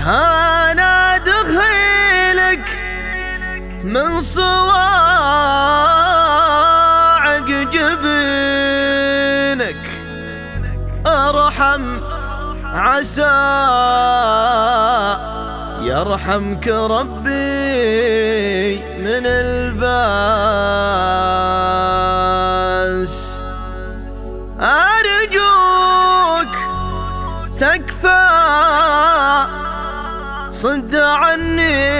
أنا دخيلك من صواعق جبينك، ارحم عسى يرحمك ربي من الباس. أرجوك تكفى صد عني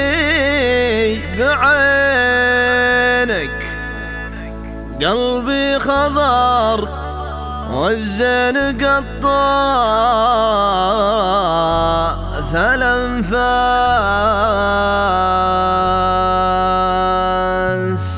بعينك، قلبي خضر والزين قطع الأنفاس.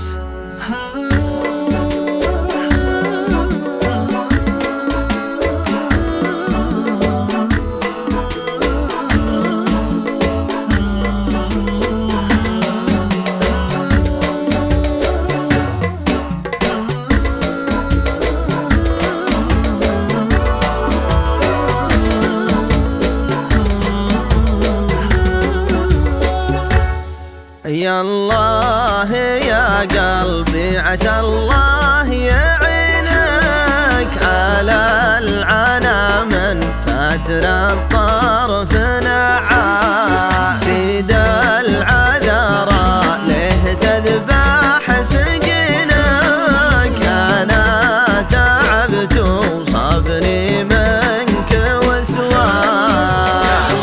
يا الله يا قلبي عسى الله يعينك على العنا من فاتر الطرف نعاس. سيد العذراء ليه تذبح سجنك، أنا تعبت وصبني منك وسواس.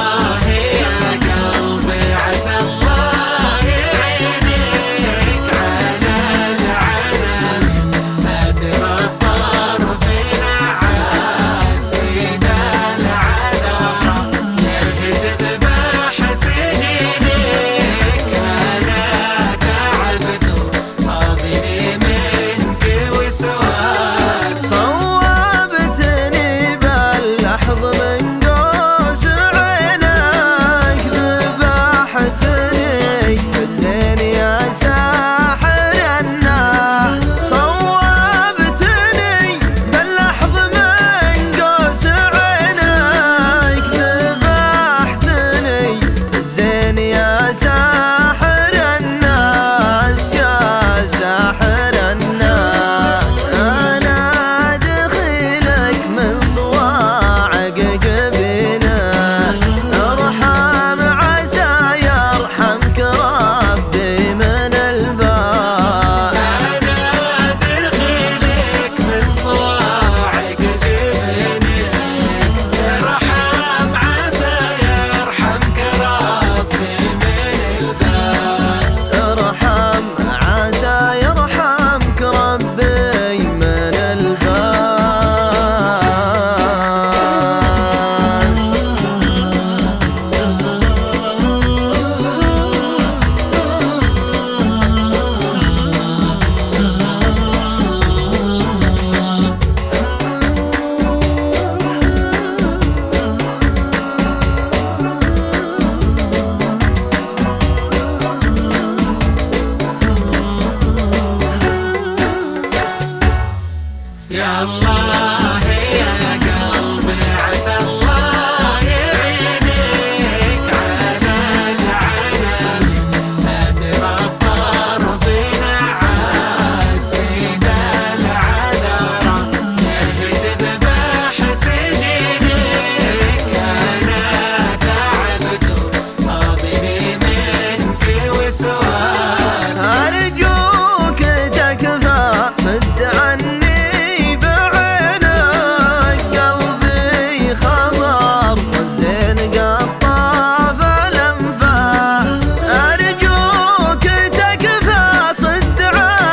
يا الله يا قلبي عسى الله يعينك على العالم، لا تبطر في نعاس. سيد العذراء ليه تذبح سجنك، أنا تعبت صابني منك وسواس. أرجوك تكفى صد عني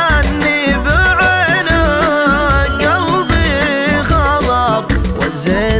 زين